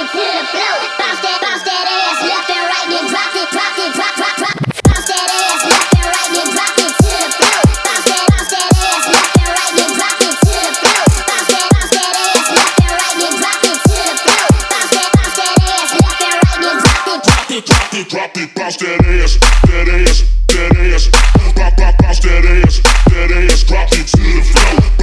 it to the floor. Bounce that ass left and right, then drop it, drop. Bounce that ass left and right, then drop it to the floor. Bounce that ass left and right, then drop it to the floor. Bounce that ass left and right, then drop it to the floor. Bounce that ass left and right, then drop it. Drop it, bounce that ass, bounce that ass, drop that ass, drop it to the floor.